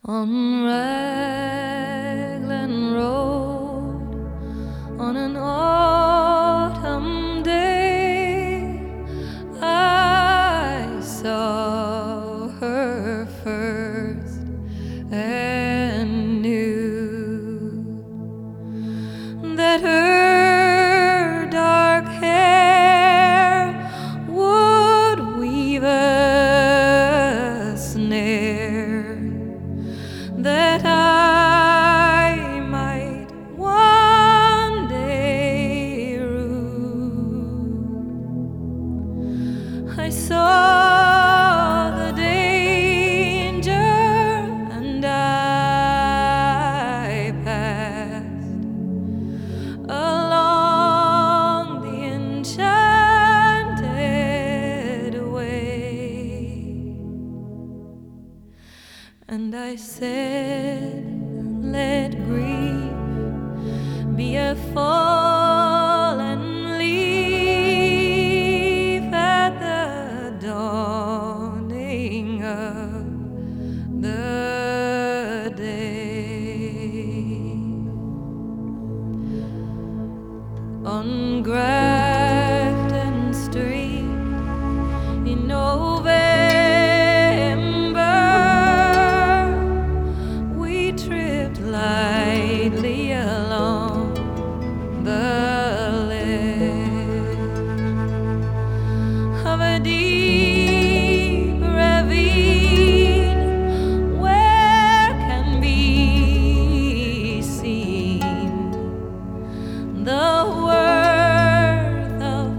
On Raglan Road, on an autumn day, I saw her first and knew that her dark hair would weave a snare that I might one day rue. I saw the danger and I passed along the enchanted way, and I said, let grief be a fallen leaf at the dawning of the day. On Grafton Street in November, we tripped lightly along the ledge of a deep ravine where can be seen the worth of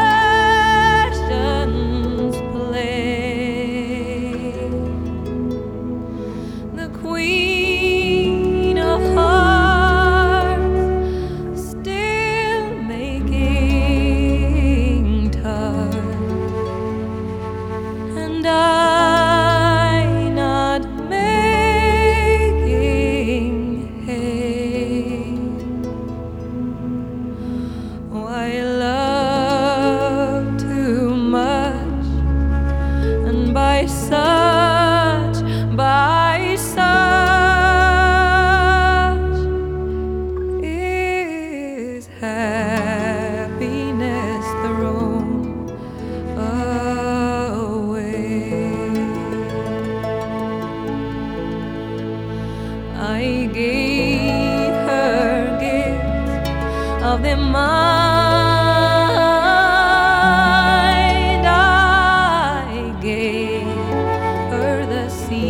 passion's play. The Queen of Hearts still making tart, and I not making hay. Oh, I love too much, and by such is happiness thrown away. I gave her gifts of the mind, I gave her the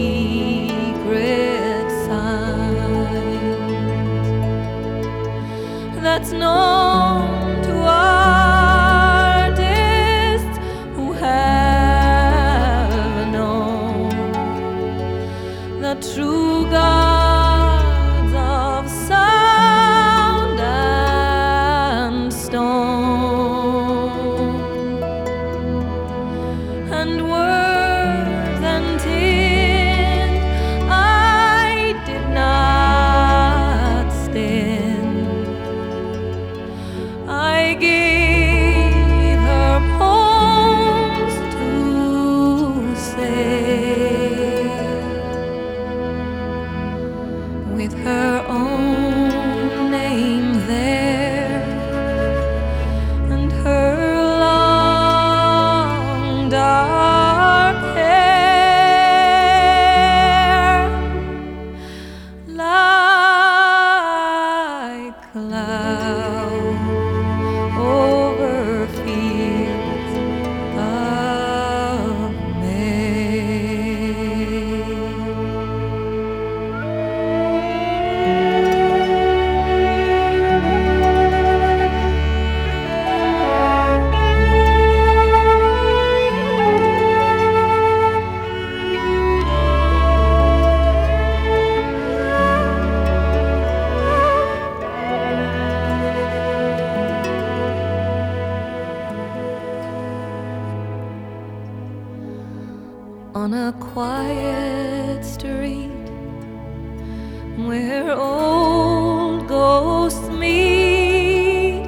secret signs that's known to artists who have known the true gods of sound and stone, and words and tint I did not stint. I gave her poems to say, with her own name there, and her long dark hair like clouds over fields of May. On a quiet street where old ghosts meet,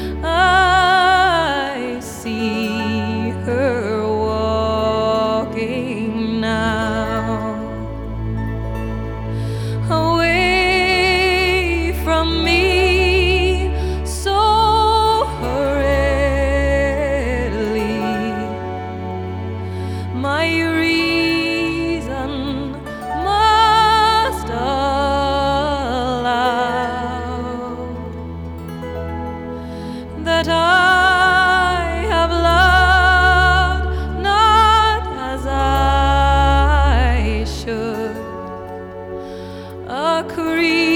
I see her walking now. away from me so hurriedly. My reason must allow that I have loved not as I should, a creature